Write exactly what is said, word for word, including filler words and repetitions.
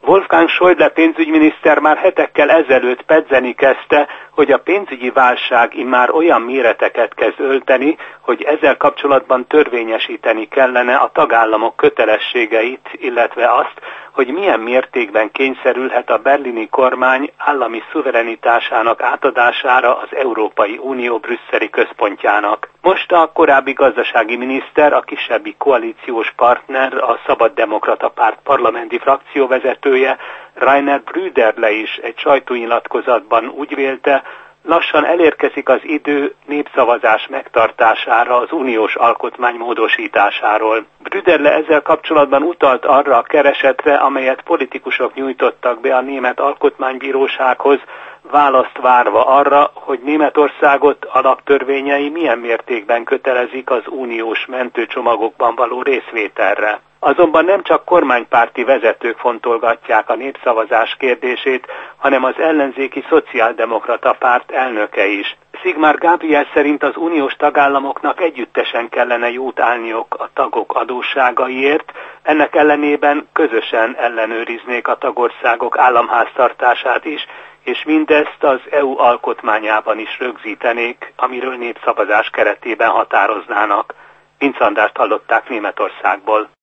Wolfgang Schäuble pénzügyminiszter már hetekkel ezelőtt pedzeni kezdte, hogy a pénzügyi válság immár olyan méreteket kezd ölteni, hogy ezzel kapcsolatban törvényesíteni kellene a tagállamok kötelességeit, illetve azt, hogy milyen mértékben kényszerülhet a berlini kormány állami szuverenitásának átadására az Európai Unió brüsszeli központjának. Most a korábbi gazdasági miniszter, a kisebbi koalíciós partner, a Szabaddemokrata Párt parlamenti frakcióvezetője, Rainer Brüderle is egy sajtónyilatkozatban úgy vélte, lassan elérkezik az idő népszavazás megtartására az uniós alkotmány módosításáról. Brüderle ezzel kapcsolatban utalt arra a keresetre, amelyet politikusok nyújtottak be a német alkotmánybírósághoz, választ várva arra, hogy Németországot alaptörvényei milyen mértékben kötelezik az uniós mentőcsomagokban való részvételre. Azonban nem csak kormánypárti vezetők fontolgatják a népszavazás kérdését, hanem az ellenzéki szociáldemokrata párt elnöke is. Sigmar Gabriel szerint az uniós tagállamoknak együttesen kellene jót állniok a tagok adósságaiért, ennek ellenében közösen ellenőriznék a tagországok államháztartását is, és mindezt az é u alkotmányában is rögzítenék, amiről népszavazás keretében határoznának. Vinc Andrást hallották Németországból.